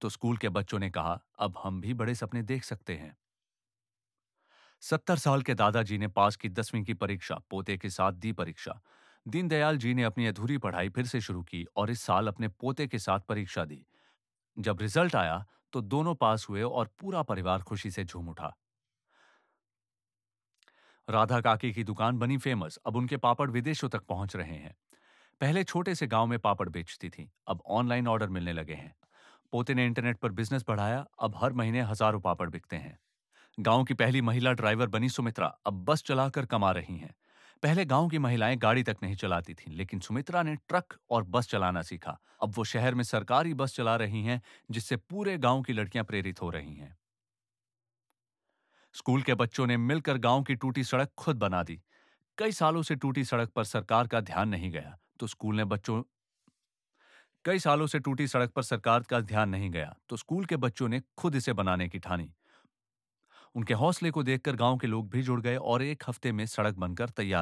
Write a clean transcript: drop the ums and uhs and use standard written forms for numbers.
तो स्कूल के बच्चों ने कहा, अब हम भी बड़े सपने देख सकते हैं। 70 साल के दादाजी ने पास की 10वीं की परीक्षा, पोते के साथ दी परीक्षा। दीनदयाल जी ने अपनी अधूरी पढ़ाई फिर से शुरू की और इस साल अपने पोते के साथ परीक्षा दी। जब रिजल्ट आया तो दोनों पास हुए और पूरा परिवार खुशी से झूम उठा। राधा काकी की दुकान बनी फेमस, अब उनके पापड़ विदेशों तक पहुंच रहे हैं। पहले छोटे से गांव में पापड़ बेचती थी, अब ऑनलाइन ऑर्डर मिलने लगे हैं। पोते ने इंटरनेट पर बिजनेस बढ़ाया, अब हर महीने हजारों पापड़ बिकते हैं। गांव की पहली महिला ड्राइवर बनी सुमित्रा, अब बस चलाकर कमा रही हैं। पहले गांव की महिलाएं गाड़ी तक नहीं चलाती थीं, लेकिन सुमित्रा ने ट्रक और बस चलाना सीखा। अब वो शहर में सरकारी बस चला रही हैं, जिससे पूरे गांव की लड़कियां प्रेरित हो रही हैं। स्कूल के बच्चों ने मिलकर गांव की टूटी सड़क खुद बना दी। कई सालों से टूटी सड़क पर सरकार का ध्यान नहीं गया, तो स्कूल ने बच्चों कई सालों से टूटी सड़क पर सरकार का ध्यान नहीं गया, तो स्कूल के बच्चों ने खुद इसे बनाने की ठानी। उनके हौसले को देखकर गांव के लोग भी जुड़ गए और एक हफ्ते में सड़क बनकर तैयार